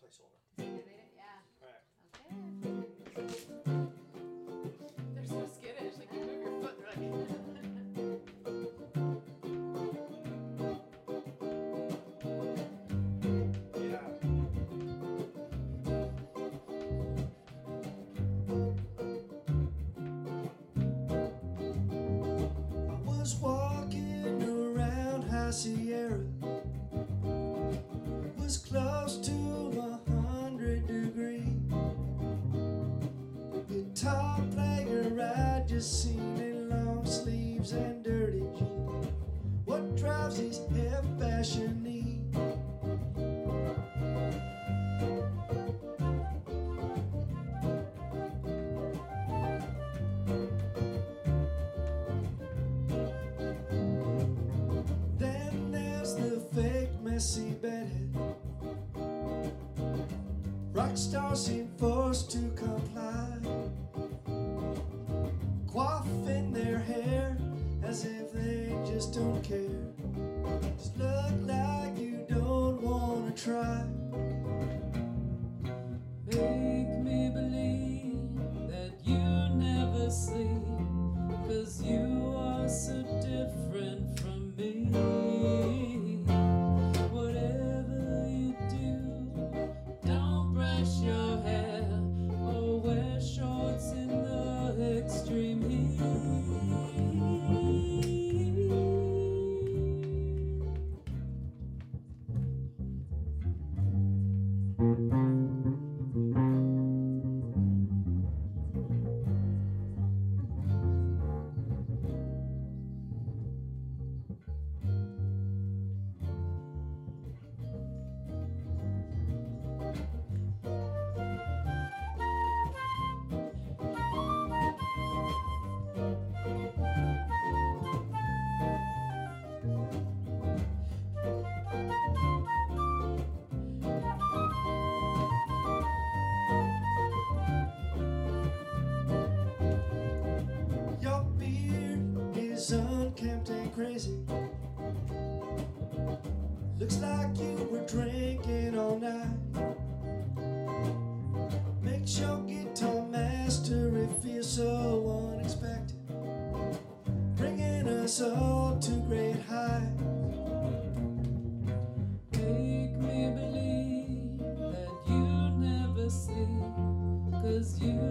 placeholder. So you read it? Yeah. Alright. Okay. They're so skittish. Like you move your foot, they're like. Walking around High Sierra, was close to 100 degrees. Guitar player I just seen in long sleeves and dirty jeans. What drives these half-fashion needs? Messy bedhead rock stars seem forced to comply, quaffing their hair as if they just don't care. Just look like you don't wanna try. Make me believe that you never sleep, 'cause you are so different from me. Whatever you do, don't brush your hair or wear shorts in the extreme heat. Unkempt and crazy. Looks like you were drinking all night. Makes your guitar mastery feel so unexpected, bringing us all to great heights. Make me believe that you never sleep, 'cause you